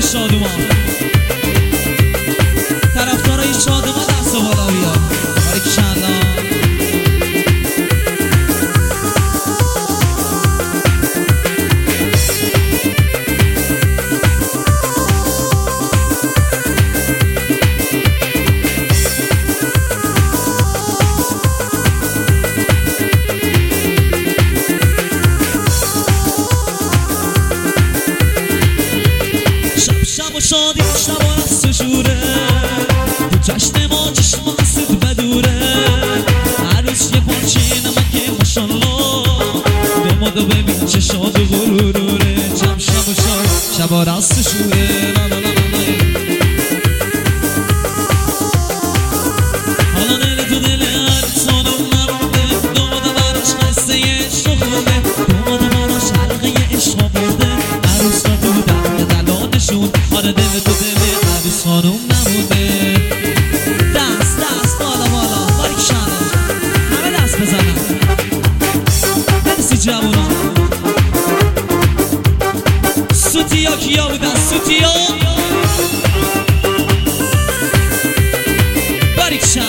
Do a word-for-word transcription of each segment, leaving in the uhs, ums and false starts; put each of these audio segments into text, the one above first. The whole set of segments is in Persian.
طرفدار شادومان، طرفدارای شادومان دست بالا بیا. باریکلا. شب و شادی شب و رست و شوره، تو جشن ما چشم حسد بدوره. عروس یه پارچه نمکه ماشالله، دومادو ببین چه شاد و غروره. جم شب و شاد شب و رست و شوره. لا لا لا لا. حالا دل تو دل عروسانو نمونده، دومادو براش قصه عشق خونده، دومادو براش حلقه عشق برده. عروس را تو دل دلانشون، آره دل تو دل عروس خانوم نمونده. دست دست بالا بالا. باریکلا. همه دست بزنن. مرسی جوونا. سوتیا کیا بودن؟ سوتیا. باریکلا.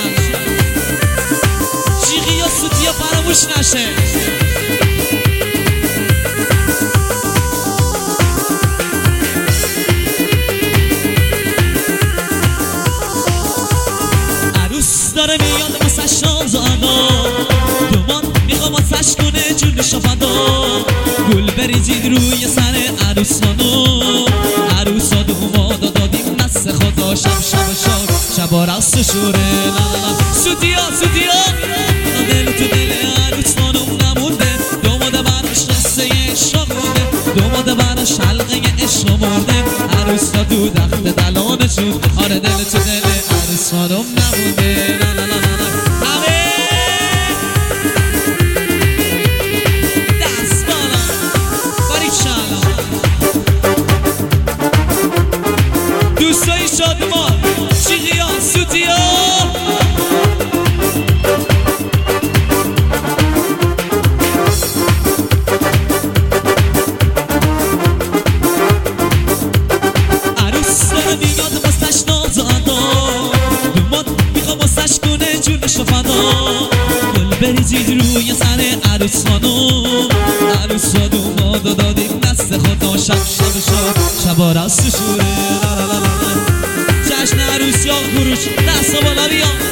جیغی یا سوتیا فراموش نشه. داره میاد واسش نازانا، دومان میخوام واسش کنه جونشو فدا. گل بریزید روی سر عروسانو، عروسا دومادا دادیم دست خدا. شب شب شب شب و رست و شوره. لا لا لا. سوتیا سوتیا. دل تو دل عروسانو نمونده، دومادا براش قصه عشق مونده، دومادا براش حلقه عشق مرده. عروسا تو دخت دلانشون، آره دل تو دل عروسانو نمونده. لا لا لا لا. همه دست بالا. باریکلا. دوستای شادومان، چیغیا سوتیا. عروس داره میاد واسش نازادا، دومان میخوام واسش کنه جونشو فدا. گل بریزید روی سر عروس خانوم، عروس و دومادا دادیم دست خدا. شب شب شب شب و رست و شوره. لا لا لا لا. جشن عروسی ها خروش. دست بالا بیا.